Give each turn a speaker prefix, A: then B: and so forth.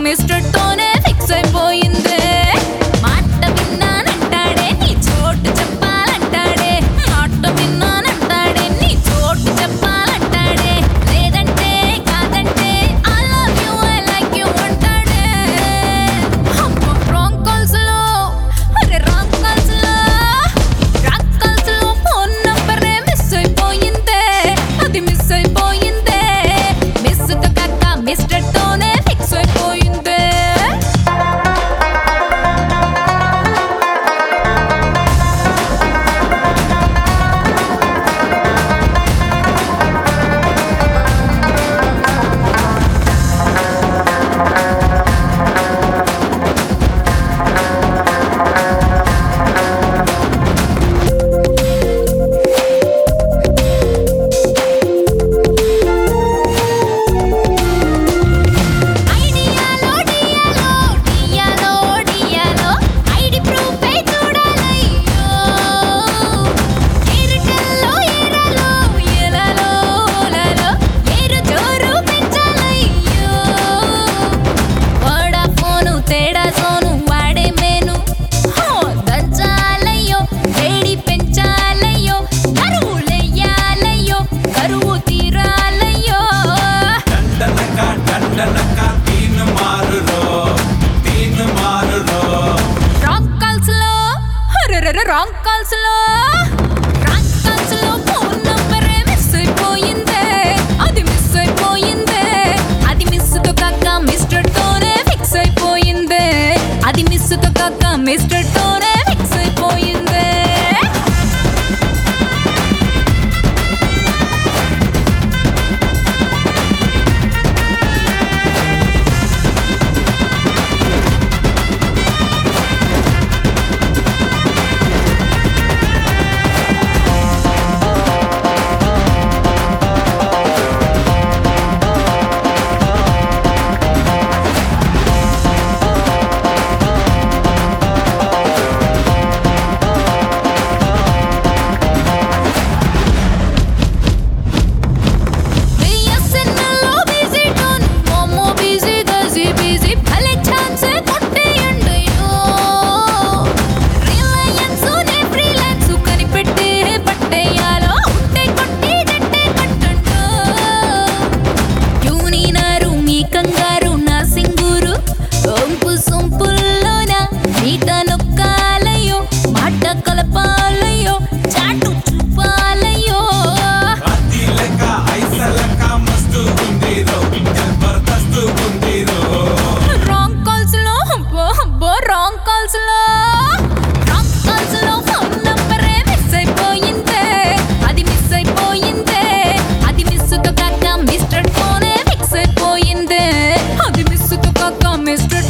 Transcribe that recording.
A: Mister తోనే fix అయిపోయిందే. మాట విన్నానంటాడే నీ చోటు చెప్పాలంటాడే, మాట విన్నానంటాడే నీ చోటు చెప్పాలంటాడే, లేదంటే కాదంటే I love you I like you అంటాడే. అమ్మో రాంగ్ కాల్స్ లో, అరే రాంగ్ కాల్స్ లో, రాంగ్ కాల్స్ లో ఫోన్ నంబరే మిస్ అయిపోయిందే, అది మిస్ అయిపోయిందే. మిస్ తో కాక మిస్టర్ తోనే ఫిక్స్ అయిపోయిందే. ఐడియాలో డియాలో డియాలో డియాలో ఐడి ప్రూఫ్ ఏ చూడాలయ్యో, ఎయిర్టెల్లో ఎరాలో ఎలాలో లాలో ఏరు జోరు పెంచాలయ్యో, వోడాఫోను తేడా సోను వాడే మేను దంచాలయ్యో, వేడి పెంచాలయ్యో, కరువులెయ్యాలయ్యో, కరువు తీరాలయ్యో.
B: డండనక తీన్ మారురో
A: రాంగ్ కాల్స్ లో, అరెరెరె రాంగ్ కాల్స్ లో, రాంగ్ కాల్స్ లో ఫోన్ నంబరే మిస్ అయిపోయిందే, అది మిస్ అయిపోయిందే. అది మిస్ తో కాక మిస్టర్ తోనే ఫిక్స్ అయిపోయిందే, అది మిస్ తో కాక మిస్టర్ తోనే ఫిక్స్ అయిపోయిందే. బిఎస్ఎన్ఎల్లో బిజీ టోన్, మోమో బిజీ గజీ బిజీ, భలే ఛాన్సే కొట్టేయండయ్యో. రిలయన్స్ నే ఫ్రీలాన్స్ కనిపెట్టి పట్టేయాలో, ఉంటే కొట్టి జట్టే కట్టండు. యూనినారు మీ కంగారు నా సింగూరు, సొంపు సొంపుల్లోన మీట నొక్కాలయ్యో, మాట కలపాలయ్యో, చాటు చూపాలయ్యో.
B: అది లెక్క ఐసలక మస్తు గుండీరో జబర్దస్త్ గుండీరో.
A: రాంగ్ కాల్స్ లో, అబ్బో రాంగ్ కాల్స్ లో, రాంగ్ కాల్స్ లో ఫోన్ నంబరే మిస్ అయిపోయిందే, అది మిస్ అయిపోయిందే. అది మిస్ తో కాక మిస్టర్ తోనే ఫిక్స్ అయిపోయిందే, అది మిస్ తో కాక మిస్టర్